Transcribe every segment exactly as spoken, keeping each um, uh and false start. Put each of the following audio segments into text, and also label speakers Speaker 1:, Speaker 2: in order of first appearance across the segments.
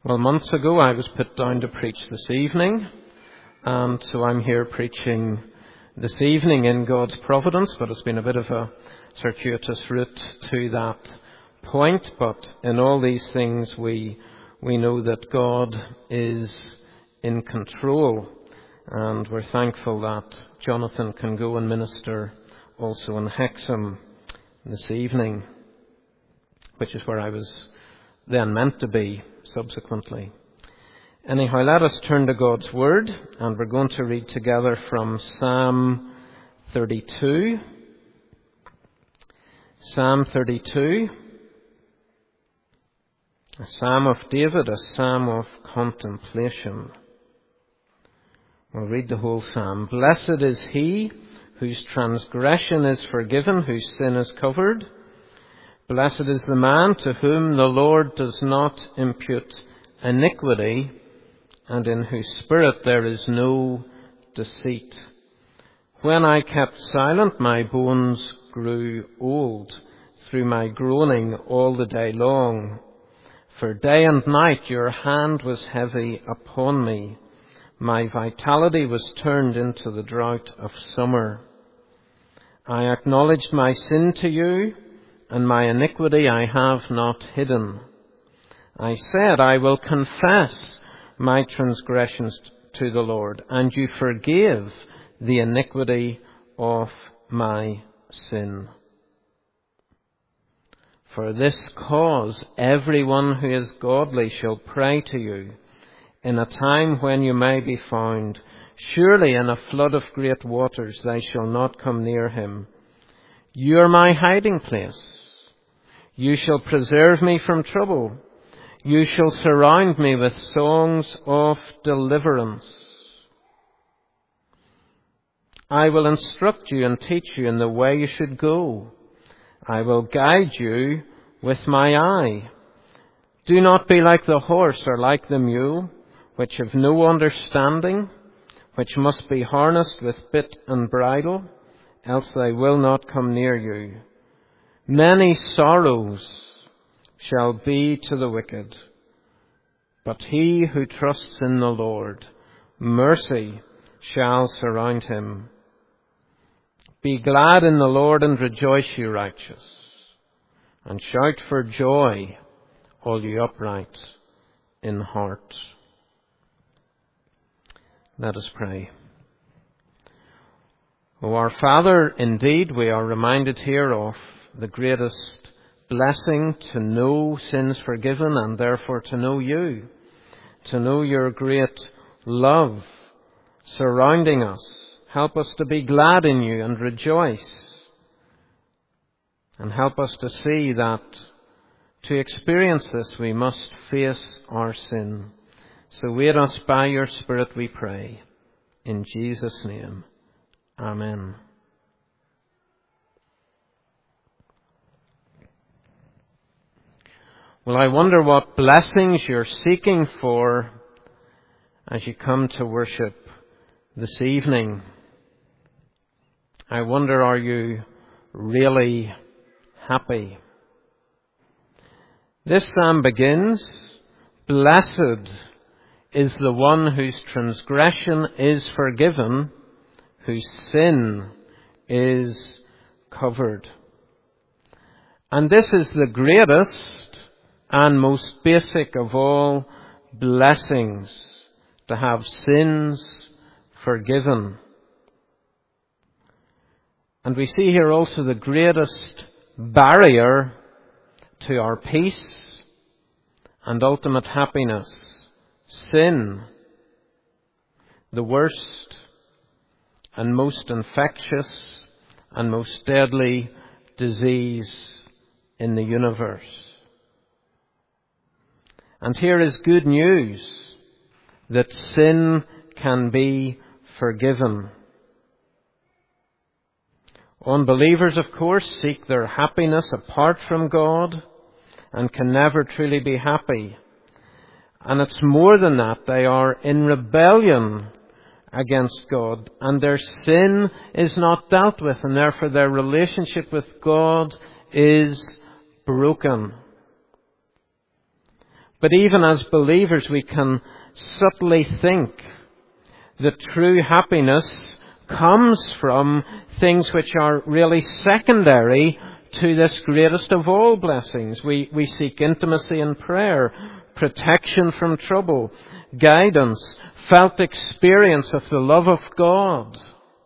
Speaker 1: Well, months ago I was put down to preach this evening, and so I'm here preaching this evening in God's providence, but it's been a bit of a circuitous route to that point. But in all these things we we know that God is in control, and we're thankful that Jonathan can go and minister also in Hexham this evening, which is where I was then meant to be subsequently. Anyhow, let us turn to God's Word, and we're going to read together from Psalm thirty-two. Psalm thirty-two, a psalm of David, a psalm of contemplation. We'll read the whole psalm. Blessed is he whose transgression is forgiven, whose sin is covered. Blessed is the man to whom the Lord does not impute iniquity, and in whose spirit there is no deceit. When I kept silent, my bones grew old through my groaning all the day long. For day and night your hand was heavy upon me. My vitality was turned into the drought of summer. I acknowledged my sin to you, and my iniquity I have not hidden. I said, I will confess my transgressions to the Lord, and you forgave the iniquity of my sin. For this cause everyone who is godly shall pray to you in a time when you may be found. Surely in a flood of great waters they shall not come near him. You are my hiding place. You shall preserve me from trouble. You shall surround me with songs of deliverance. I will instruct you and teach you in the way you should go. I will guide you with my eye. Do not be like the horse or like the mule, which have no understanding, which must be harnessed with bit and bridle, else they will not come near you. Many sorrows shall be to the wicked, but he who trusts in the Lord, mercy shall surround him. Be glad in the Lord and rejoice, you righteous, and shout for joy, all you upright in heart. Let us pray. O our Father, indeed we are reminded here of the greatest blessing to know sins forgiven, and therefore to know you, to know your great love surrounding us. Help us to be glad in you and rejoice, and help us to see that to experience this we must face our sin. So aid us by your Spirit, we pray. In Jesus' name, amen. Well, I wonder what blessings you're seeking for as you come to worship this evening. I wonder, are you really happy? This psalm begins, blessed is the one whose transgression is forgiven, whose sin is covered. And this is the greatest and most basic of all blessings, to have sins forgiven. And we see here also the greatest barrier to our peace and ultimate happiness. Sin, the worst and most infectious and most deadly disease in the universe. And here is good news, that sin can be forgiven. Unbelievers, of course, seek their happiness apart from God and can never truly be happy. And it's more than that. They are in rebellion against God, and their sin is not dealt with, and therefore their relationship with God is broken. But even as believers, we can subtly think that true happiness comes from things which are really secondary to this greatest of all blessings. We, we seek intimacy in prayer, protection from trouble, guidance, felt experience of the love of God.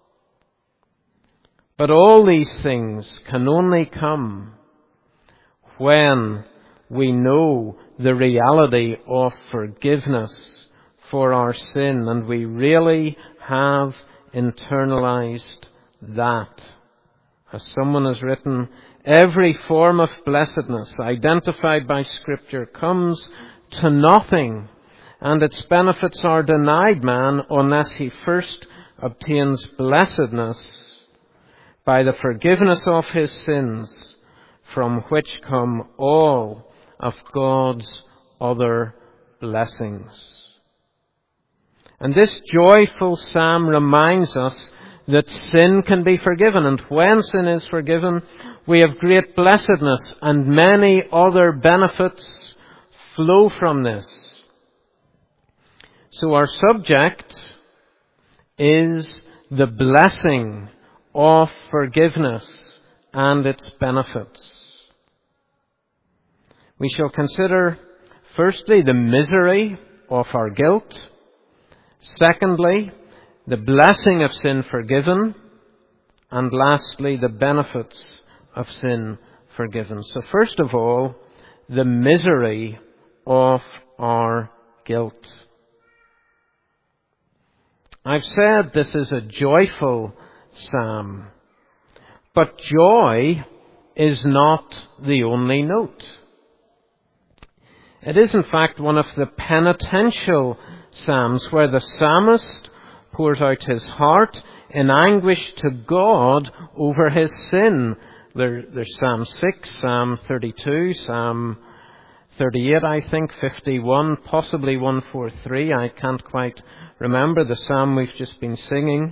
Speaker 1: But all these things can only come when we know the reality of forgiveness for our sin, and we really have internalized that. As someone has written, every form of blessedness identified by Scripture comes to nothing, and its benefits are denied man unless he first obtains blessedness by the forgiveness of his sins, from which come all of God's other blessings. And this joyful psalm reminds us that sin can be forgiven, and when sin is forgiven, we have great blessedness, and many other benefits flow from this. So our subject is the blessing of forgiveness and its benefits. We shall consider, firstly, the misery of our guilt. Secondly, the blessing of sin forgiven. And lastly, the benefits of sin forgiven. So first of all, the misery of our guilt. I've said this is a joyful psalm, but joy is not the only note. It is in fact one of the penitential psalms where the psalmist pours out his heart in anguish to God over his sin. There, there's Psalm six, Psalm thirty-two, Psalm thirty-eight, I think, fifty-one, possibly one forty-three. I can't quite remember the psalm we've just been singing.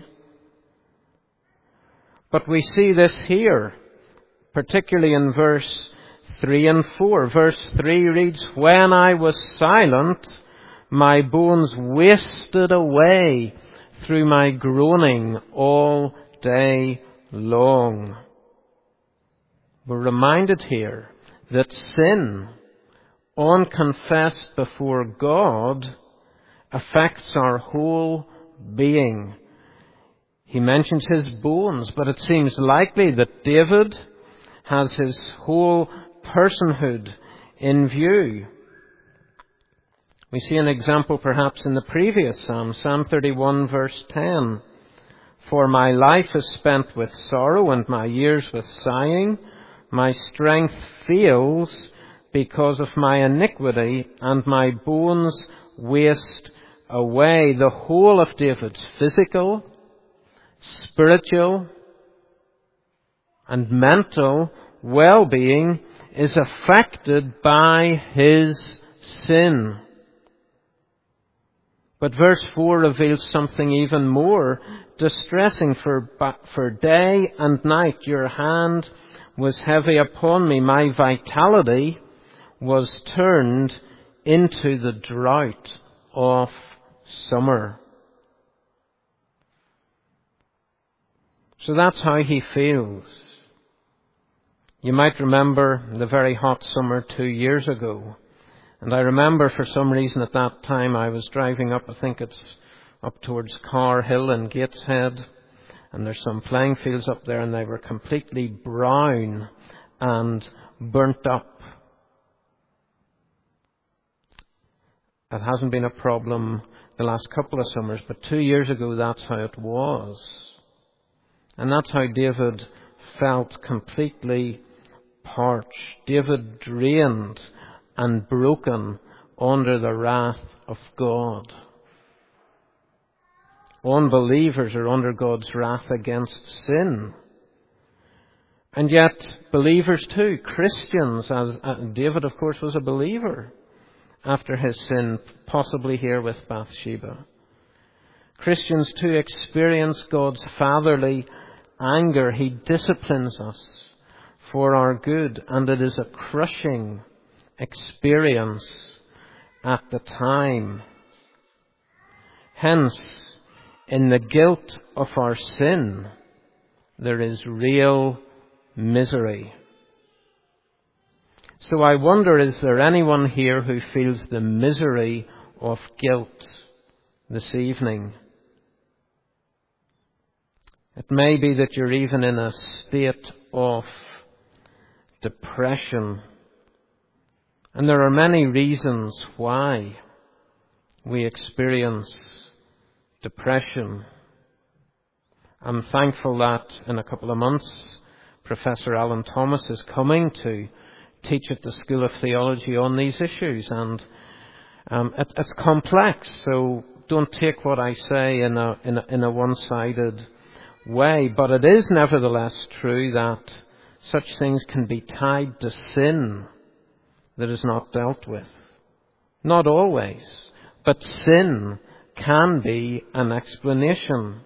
Speaker 1: But we see this here, particularly in verse three and four. Verse three reads, "When I was silent, my bones wasted away through my groaning all day long." We're reminded here that sin, unconfessed before God, affects our whole being. He mentions his bones, but it seems likely that David has his whole personhood in view. We see an example perhaps in the previous psalm, Psalm thirty-one, verse ten. "For my life is spent with sorrow and my years with sighing. My strength fails because of my iniquity, and my bones waste away." The whole of David's physical, spiritual, and mental well-being is affected by his sin. But verse four reveals something even more distressing. For, for day and night your hand was heavy upon me. My vitality was turned into the drought of summer. So that's how he feels. You might remember the very hot summer two years ago. And I remember for some reason at that time I was driving up, I think it's up towards Carr Hill in Gateshead. And there's some playing fields up there and they were completely brown and burnt up. It hasn't been a problem the last couple of summers, but two years ago that's how it was. And that's how David felt, completely parched. David drained and broken under the wrath of God. Unbelievers are under God's wrath against sin. And yet believers too, Christians, as uh, David of course was a believer after his sin, possibly here with Bathsheba. Christians too experience God's fatherly anger. He disciplines us for our good, and it is a crushing experience. at the time. Hence, in the guilt of our sin, there is real misery. So I wonder, is there anyone here who feels the misery of guilt this evening? It may be that you're even in a state of depression. And there are many reasons why we experience depression. I'm thankful that in a couple of months, Professor Alan Thomas is coming to teach at the School of Theology on these issues. And um, it, it's complex, so don't take what I say in a, in a, in a one-sided way. But it is nevertheless true that such things can be tied to sin that is not dealt with. Not always, but sin can be an explanation.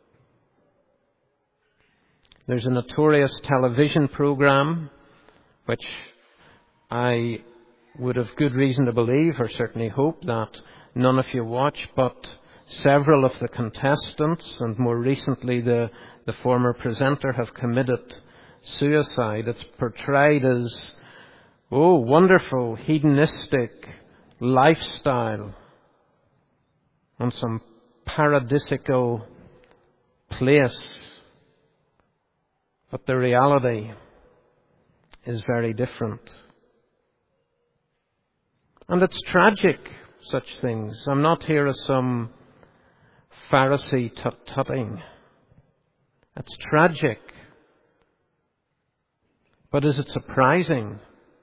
Speaker 1: There's a notorious television program which I would have good reason to believe, or certainly hope, that none of you watch, but several of the contestants, and more recently the, the former presenter, have committed suicide. It's portrayed as, oh, wonderful, hedonistic lifestyle on some paradisical place. But the reality is very different. And it's tragic, such things. I'm not here as some Pharisee tut-tutting. It's tragic. But is it surprising?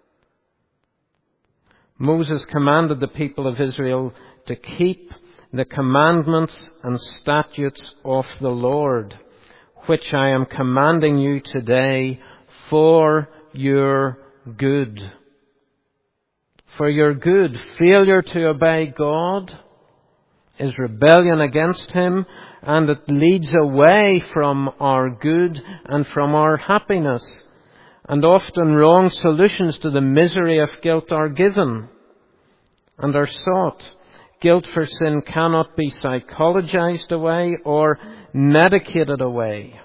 Speaker 1: Moses commanded the people of Israel to keep the commandments and statutes of the Lord, which I am commanding you today for your good. For your good. Failure to obey God is rebellion against Him, and it leads away from our good and from our happiness. And often wrong solutions to the misery of guilt are given and are sought. Guilt for sin cannot be psychologized away or medicated away.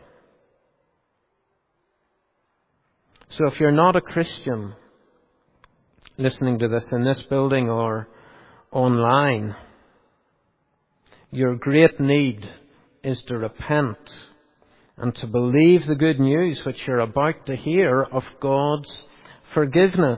Speaker 1: So if you're not a Christian listening to this in this building or online, your great need is to repent and to believe the good news which you're about to hear of God's forgiveness.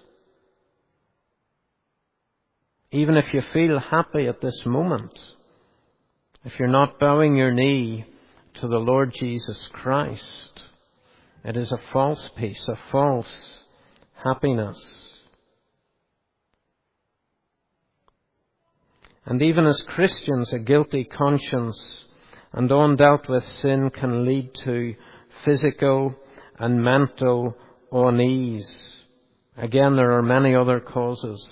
Speaker 1: Even if you feel happy at this moment, if you're not bowing your knee to the Lord Jesus Christ, it is a false peace, a false happiness. And even as Christians, a guilty conscience and undealt with sin can lead to physical and mental unease. Again, there are many other causes.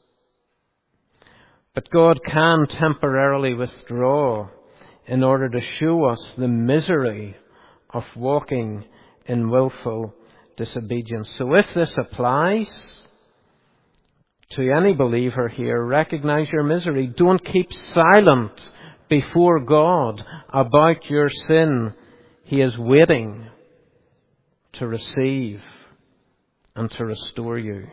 Speaker 1: But God can temporarily withdraw in order to show us the misery of walking in willful disobedience. So if this applies to any believer here, recognize your misery. Don't keep silent before God about your sin. He is waiting to receive and to restore you.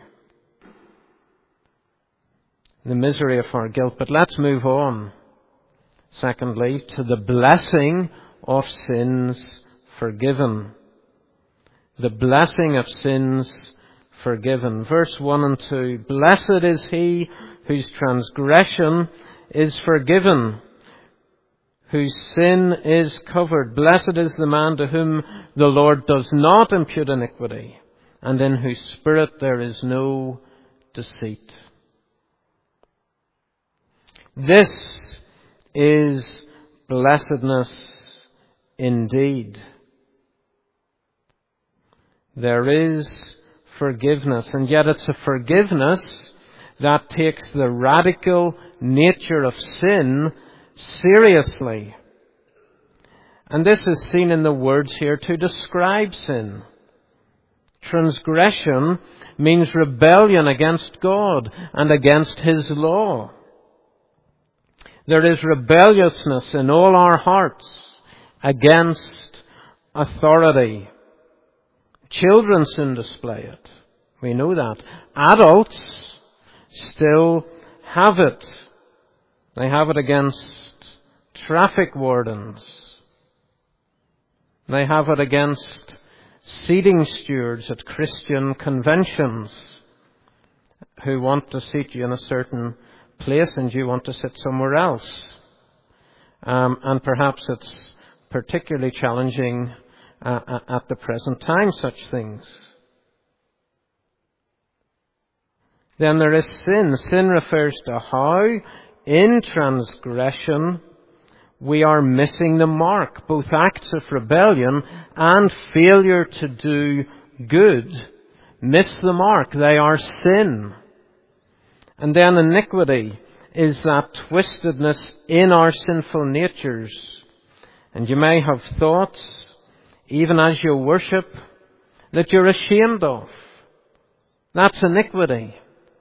Speaker 1: The misery of our guilt. But let's move on, secondly, to the blessing of sins forgiven. The blessing of sins forgiven. Verse one and two. Blessed is he whose transgression is forgiven, whose sin is covered. Blessed is the man to whom the Lord does not impute iniquity, and in whose spirit there is no deceit. This is blessedness indeed. There is forgiveness, and yet it's a forgiveness that takes the radical nature of sin seriously. And this is seen in the words here to describe sin. Transgression means rebellion against God and against His law. There is rebelliousness in all our hearts against authority. Children soon display it. We know that. Adults still have it. They have it against traffic wardens. They have it against seating stewards at Christian conventions who want to seat you in a certain place and you want to sit somewhere else. Um, and perhaps it's particularly challenging uh, at the present time, such things. Then there is sin. Sin refers to how, in transgression, we are missing the mark. Both acts of rebellion and failure to do good miss the mark. They are sin. And then iniquity is that twistedness in our sinful natures. And you may have thoughts, even as you worship, that you're ashamed of. That's iniquity.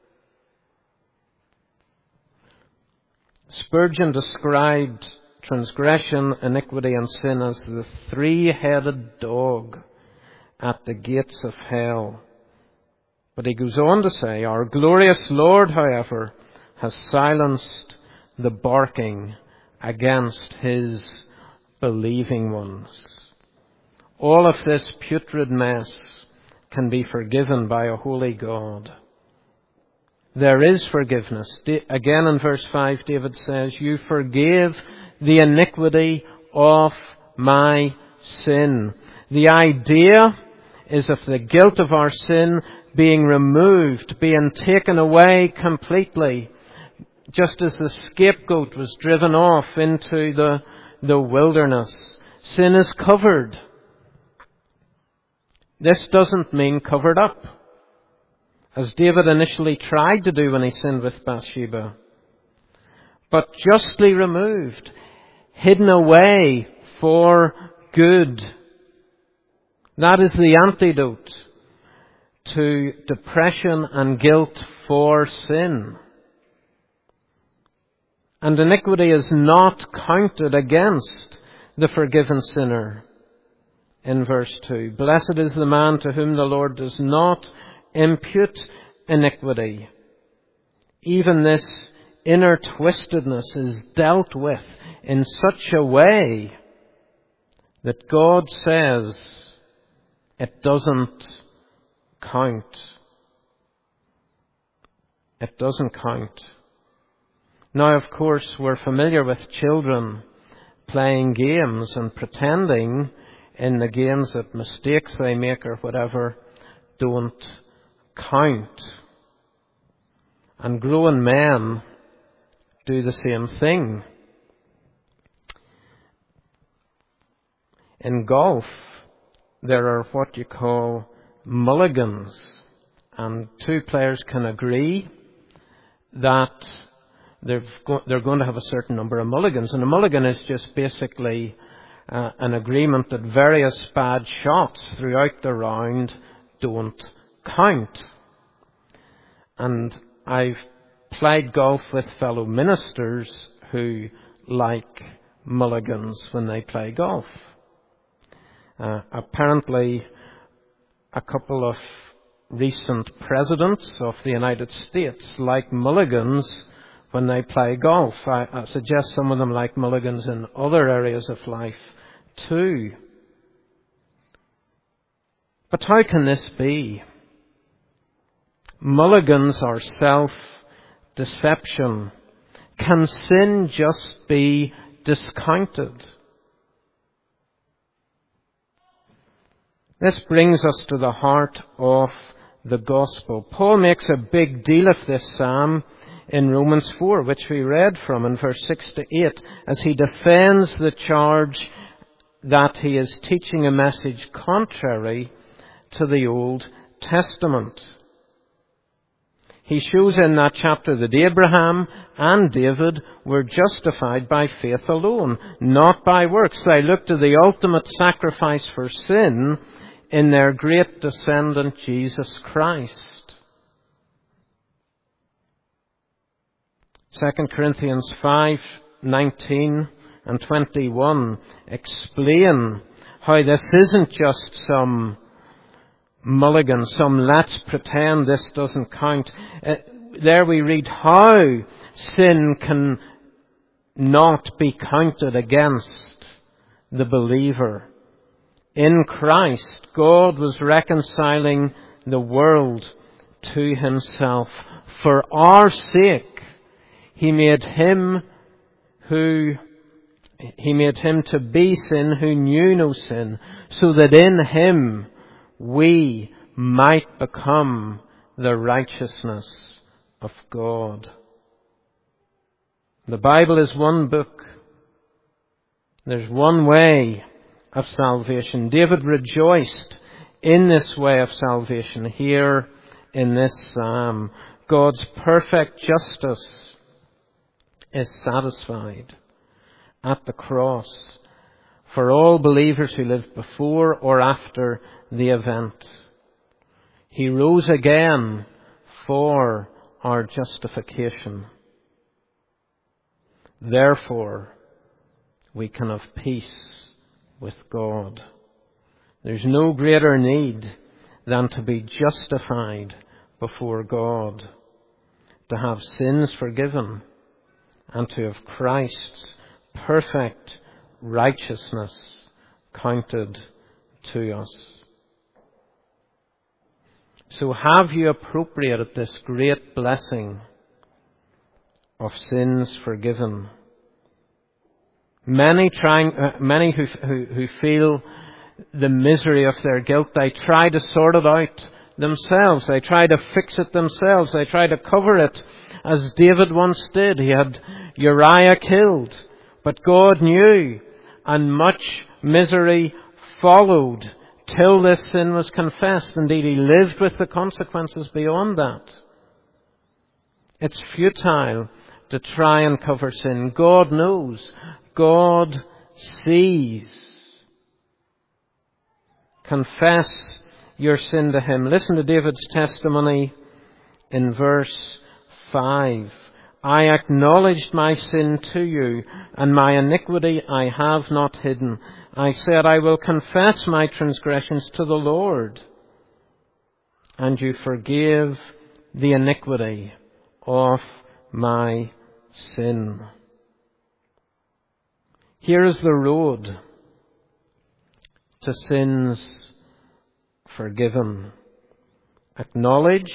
Speaker 1: Spurgeon described transgression, iniquity, and sin as the three-headed dog at the gates of hell. But he goes on to say, our glorious Lord, however, has silenced the barking against His believing ones. All of this putrid mess can be forgiven by a holy God. There is forgiveness. Again in verse five, David says, you forgave the iniquity of my sin. The idea is of the guilt of our sin being removed, being taken away completely, just as the scapegoat was driven off into the, the wilderness. Sin is covered. This doesn't mean covered up, as David initially tried to do when he sinned with Bathsheba, but justly removed, hidden away for good. That is the antidote to depression and guilt for sin. And iniquity is not counted against the forgiven sinner. In verse two, blessed is the man to whom the Lord does not impute iniquity. Even this inner twistedness is dealt with in such a way that God says it doesn't count. It doesn't count. Now, of course, we're familiar with children playing games and pretending in the games that mistakes they make or whatever don't count. And grown men do the same thing. In golf, there are what you call mulligans, and two players can agree that they're, go- they're going to have a certain number of mulligans. And a mulligan is just basically uh, an agreement that various bad shots throughout the round don't count. And I've played golf with fellow ministers who like mulligans when they play golf. Uh, apparently, a couple of recent presidents of the United States like mulligans when they play golf. I, I suggest some of them like mulligans in other areas of life too. But how can this be? Mulligans are self-deception. Can sin just be discounted? This brings us to the heart of the gospel. Paul makes a big deal of this psalm in Romans four, which we read from in verse six to eight, as he defends the charge that he is teaching a message contrary to the Old Testament. He shows in that chapter that Abraham and David were justified by faith alone, not by works. They looked to the ultimate sacrifice for sin in their great descendant Jesus Christ. Second Corinthians five nineteen and twenty-one explain how this isn't just some mulligan, some let's pretend this doesn't count. Uh, there we read how sin can not be counted against the believer. In Christ, God was reconciling the world to himself. For our sake, he made him who He made him to be sin who knew no sin, so that in him we might become the righteousness of God. The Bible is one book. There's one way of salvation. David rejoiced in this way of salvation here in this psalm. God's perfect justice is satisfied at the cross for all believers who lived before or after the event. He rose again for our justification. Therefore, we can have peace with God. There's no greater need than to be justified before God, to have sins forgiven, and to have Christ's perfect righteousness counted to us. So have you appropriated this great blessing of sins forgiven? Many trying, uh, many who, who who feel the misery of their guilt, they try to sort it out themselves. They try to fix it themselves. They try to cover it, as David once did. He had Uriah killed, but God knew, and much misery followed till this sin was confessed. Indeed, he lived with the consequences beyond that. It's futile to try and cover sin. God knows. God sees. Confess your sin to him. Listen to David's testimony in verse five. I acknowledged my sin to you, and my iniquity I have not hidden. I said, I will confess my transgressions to the Lord, and you forgave the iniquity of my sin. Here is the road to sins forgiven. Acknowledge,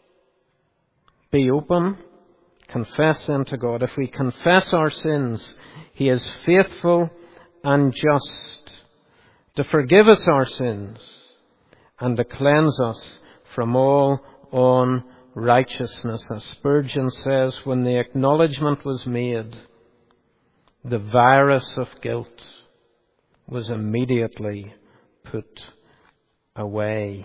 Speaker 1: be open, confess them to God. If we confess our sins, he is faithful and just to forgive us our sins and to cleanse us from all unrighteousness. As Spurgeon says, when the acknowledgement was made, the virus of guilt was immediately put away.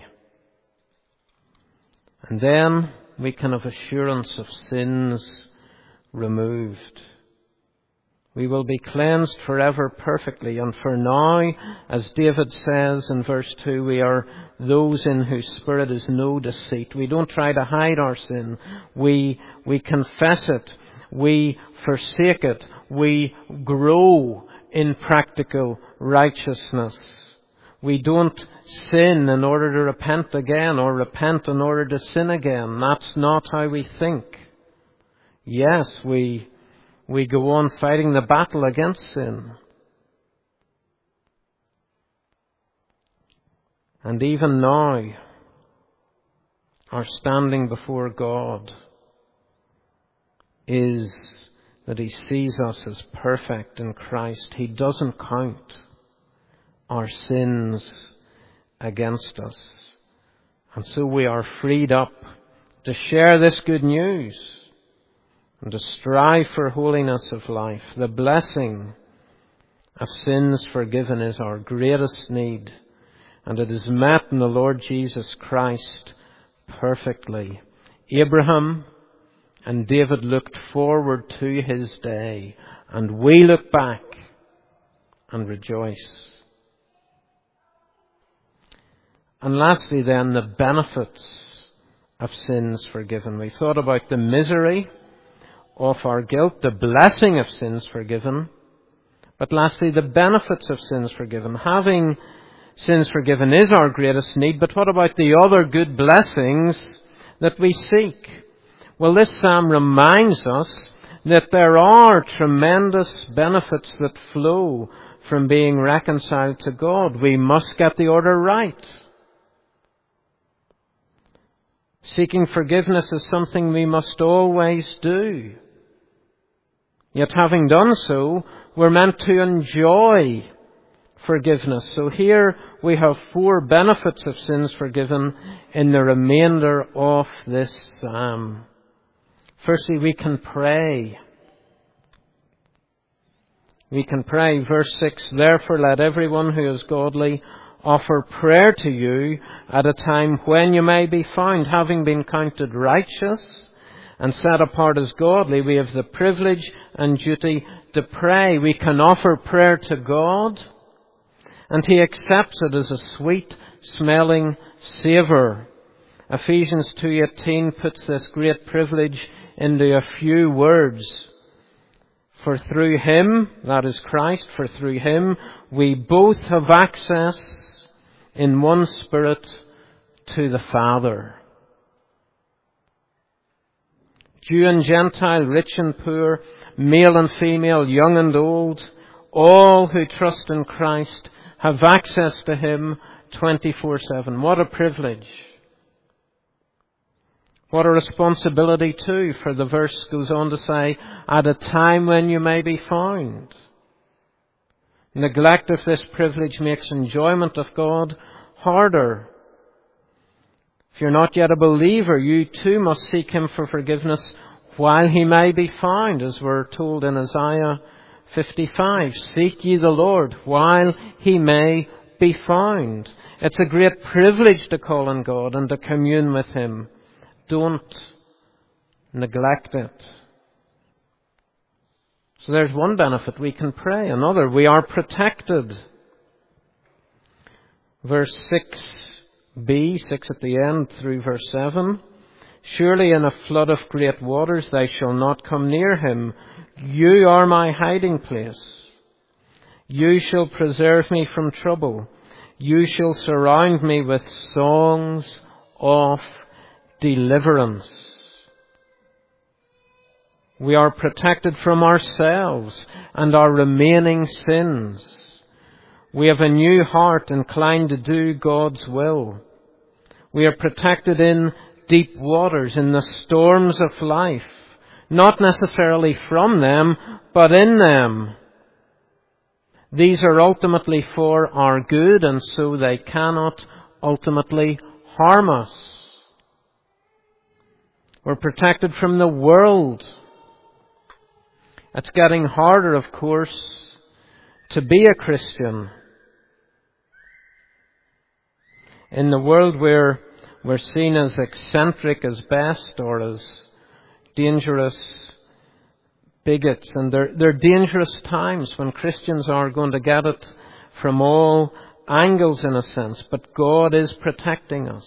Speaker 1: And then we can have assurance of sins removed. We will be cleansed forever perfectly. And for now, as David says in verse two, we are those in whose spirit is no deceit. We don't try to hide our sin. We, we confess it. We forsake it. We grow in practical righteousness. We don't sin in order to repent again, or repent in order to sin again. That's not how we think. Yes, we we go on fighting the battle against sin. And even now, our standing before God is that he sees us as perfect in Christ. He doesn't count our sins against us. And so we are freed up to share this good news and to strive for holiness of life. The blessing of sins forgiven is our greatest need, and it is met in the Lord Jesus Christ perfectly. Abraham and David looked forward to his day, and we look back and rejoice. And lastly then, the benefits of sins forgiven. We thought about the misery of our guilt, the blessing of sins forgiven. But lastly, the benefits of sins forgiven. Having sins forgiven is our greatest need, but what about the other good blessings that we seek? Well, this psalm reminds us that there are tremendous benefits that flow from being reconciled to God. We must get the order right. Seeking forgiveness is something we must always do. Yet having done so, we're meant to enjoy forgiveness. So here we have four benefits of sins forgiven in the remainder of this psalm. Firstly, we can pray. We can pray. Verse six, therefore let everyone who is godly offer prayer to you at a time when you may be found. Having been counted righteous and set apart as godly, we have the privilege and duty to pray. We can offer prayer to God, and He accepts it as a sweet smelling savour. Ephesians two eighteen puts this great privilege into a few words. For through Him, that is Christ, for through Him we both have access in one Spirit to the Father. Jew and Gentile, rich and poor, male and female, young and old, all who trust in Christ have access to Him twenty-four seven. What a privilege. What a responsibility too, for the verse goes on to say, at a time when you may be found. Neglect of this privilege makes enjoyment of God harder. If you're not yet a believer, you too must seek Him for forgiveness while He may be found, as we're told in Isaiah fifty-five. Seek ye the Lord while He may be found. It's a great privilege to call on God and to commune with Him. Don't neglect it. So there's one benefit. We can pray. Another, we are protected. Verse six b, six at the end, through verse seven. Surely in a flood of great waters they shall not come near him. You are my hiding place. You shall preserve me from trouble. You shall surround me with songs of deliverance. We are protected from ourselves and our remaining sins. We have a new heart inclined to do God's will. We are protected in deep waters, in the storms of life, not necessarily from them, but in them. These are ultimately for our good, and so they cannot ultimately harm us. We're protected from the world. It's getting harder, of course, to be a Christian. In the world where we're seen as eccentric as best, or as dangerous bigots. And they're, they're dangerous times when Christians are going to get it from all angles, in a sense. But God is protecting us.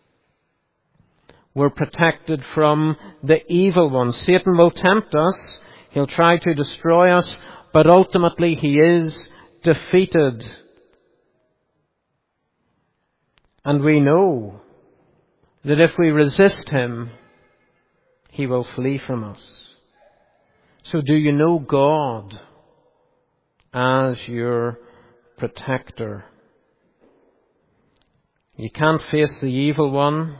Speaker 1: We're protected from the evil one. Satan will tempt us. He'll try to destroy us. But ultimately he is defeated. And we know that if we resist him, he will flee from us. So do you know God as your protector? You can't face the evil one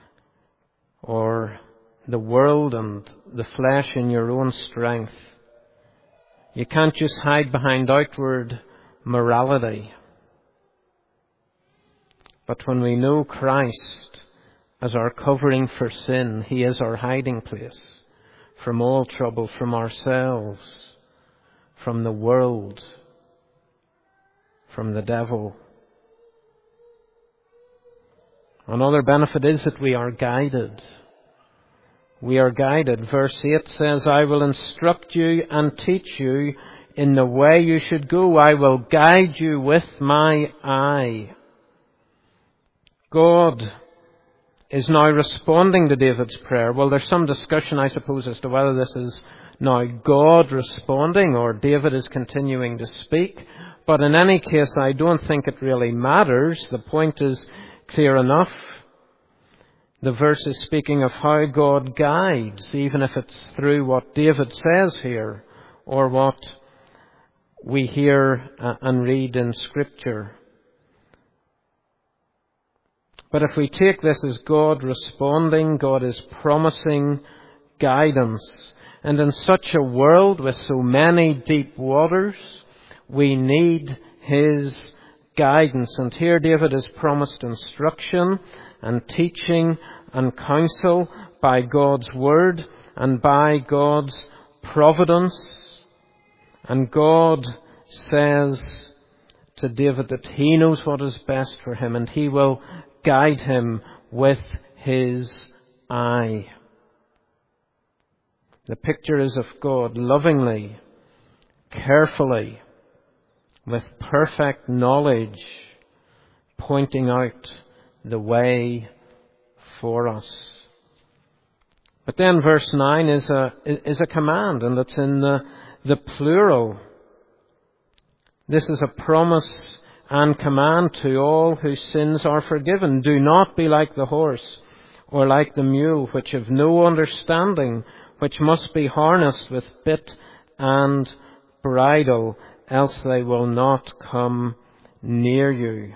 Speaker 1: or the world and the flesh in your own strength. You can't just hide behind outward morality. But when we know Christ as our covering for sin, he is our hiding place from all trouble, from ourselves, from the world, from the devil. Another benefit is that we are guided. We are guided. Verse eight says, I will instruct you and teach you in the way you should go. I will guide you with my eye. God is now responding to David's prayer. Well, there's some discussion, I suppose, as to whether this is now God responding or David is continuing to speak. But in any case, I don't think it really matters. The point is clear enough. The verse is speaking of how God guides, even if it's through what David says here or what we hear and read in Scripture. But if we take this as God responding, God is promising guidance. And in such a world with so many deep waters, we need His guidance. And here David is promised instruction and teaching and counsel by God's Word and by God's providence. And God says to David that He knows what is best for him and He will guide him with His eye. The picture is of God lovingly, carefully, with perfect knowledge, pointing out the way for us. But then verse nine is a is a command, and it's in the, the plural. This is a promise and command to all whose sins are forgiven. Do not be like the horse or like the mule, which have no understanding, which must be harnessed with bit and bridle, else they will not come near you.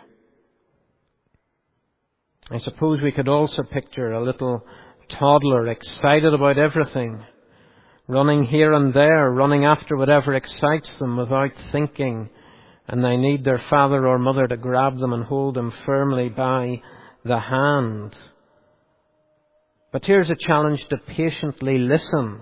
Speaker 1: I suppose we could also picture a little toddler excited about everything, running here and there, running after whatever excites them without thinking, and they need their father or mother to grab them and hold them firmly by the hand. But here's a challenge to patiently listen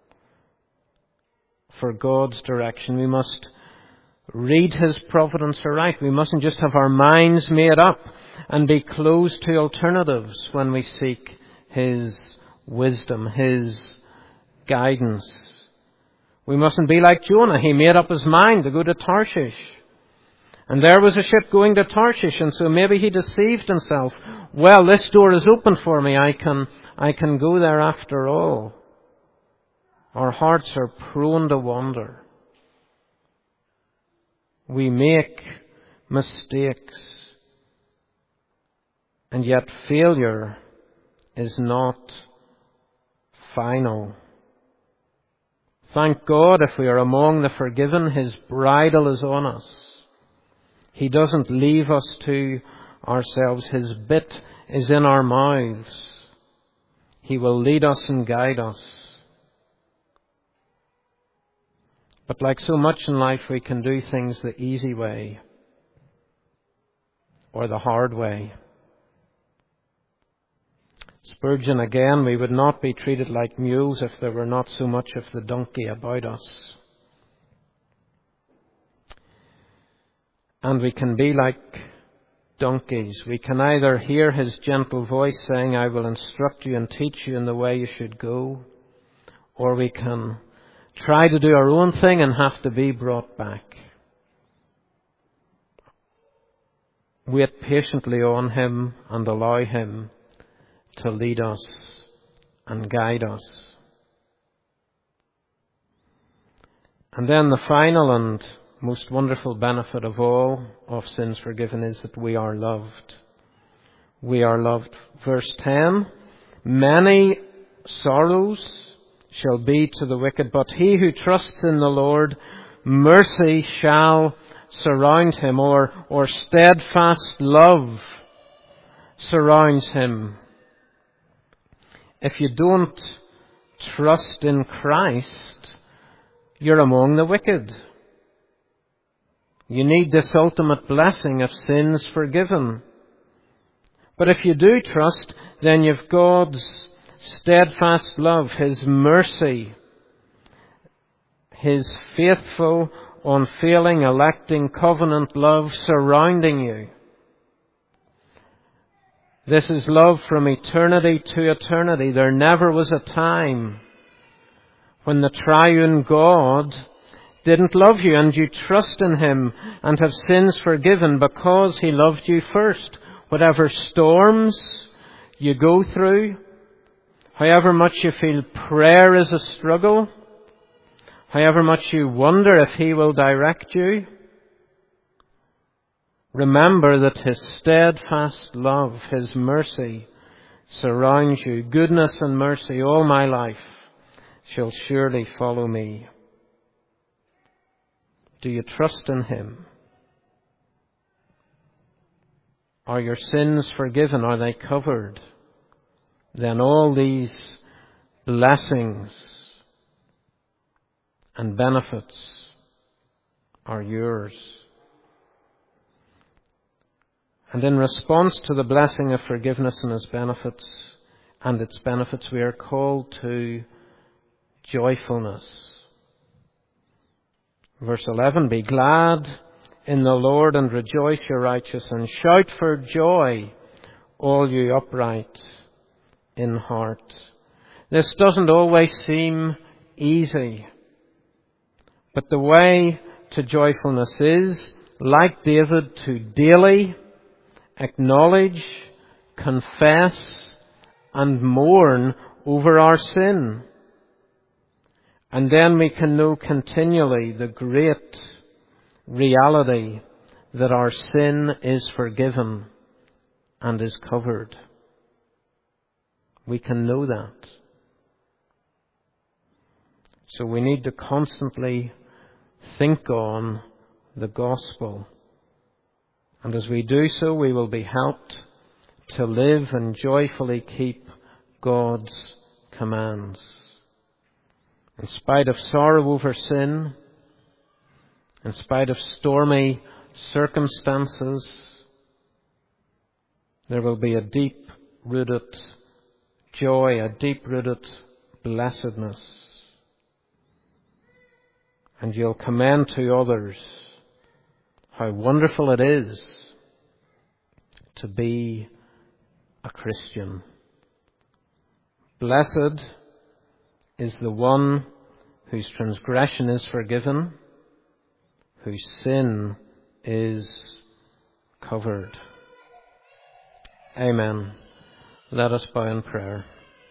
Speaker 1: for God's direction. We must read His providence aright. We mustn't just have our minds made up and be closed to alternatives when we seek His wisdom, His guidance. We mustn't be like Jonah. He made up his mind to go to Tarshish. And there was a ship going to Tarshish, and so maybe he deceived himself. Well, this door is open for me. I can, I can go there after all. Our hearts are prone to wander. We make mistakes. And yet failure is not final. Thank God if we are among the forgiven, His bridle is on us. He doesn't leave us to ourselves. His bit is in our mouths. He will lead us and guide us. But like so much in life, we can do things the easy way or the hard way. Spurgeon again, we would not be treated like mules if there were not so much of the donkey about us. And we can be like donkeys. We can either hear His gentle voice saying, I will instruct you and teach you in the way you should go, or we can try to do our own thing and have to be brought back. Wait patiently on Him and allow Him to lead us and guide us. And then the final and most wonderful benefit of all of sins forgiven is that we are loved. We are loved. Verse ten, many sorrows shall be to the wicked, but he who trusts in the Lord, mercy shall surround him, or, or steadfast love surrounds him. If you don't trust in Christ, you're among the wicked. You need this ultimate blessing of sins forgiven. But if you do trust, then you've God's steadfast love, His mercy, His faithful, unfailing, electing covenant love surrounding you. This is love from eternity to eternity. There never was a time when the triune God didn't love you and you trust in Him and have sins forgiven because He loved you first. Whatever storms you go through, however much you feel prayer is a struggle, however much you wonder if He will direct you, remember that His steadfast love, His mercy surrounds you. Goodness and mercy all my life shall surely follow me. Do you trust in Him? Are your sins forgiven? Are they covered? Then all these blessings and benefits are yours. And in response to the blessing of forgiveness and His benefits and its benefits, we are called to joyfulness. Verse eleven, be glad in the Lord and rejoice, you righteous, and shout for joy, all you upright in heart. This doesn't always seem easy, but the way to joyfulness is, like David, to daily acknowledge, confess, and mourn over our sin. And then we can know continually the great reality that our sin is forgiven and is covered. We can know that. So we need to constantly think on the gospel. And as we do so, we will be helped to live and joyfully keep God's commands. In spite of sorrow over sin, in spite of stormy circumstances, there will be a deep-rooted joy, a deep-rooted blessedness. And you'll commend to others how wonderful it is to be a Christian. Blessed is the one whose transgression is forgiven, whose sin is covered. Amen. Let us bow in prayer.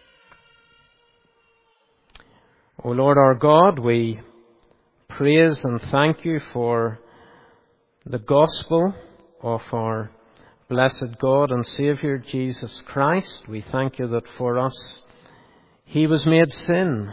Speaker 1: O Lord our God, we praise and thank you for the gospel of our blessed God and Saviour Jesus Christ. We thank you that for us He was made sin,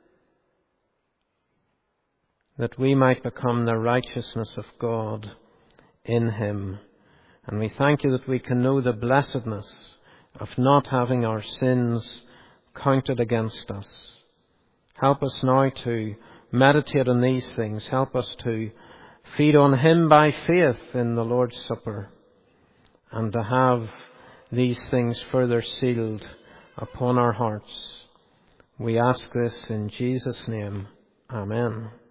Speaker 1: that we might become the righteousness of God in Him. And we thank you that we can know the blessedness of not having our sins counted against us. Help us now to meditate on these things. Help us to feed on Him by faith in the Lord's Supper, and to have these things further sealed upon our hearts. We ask this in Jesus' name. Amen.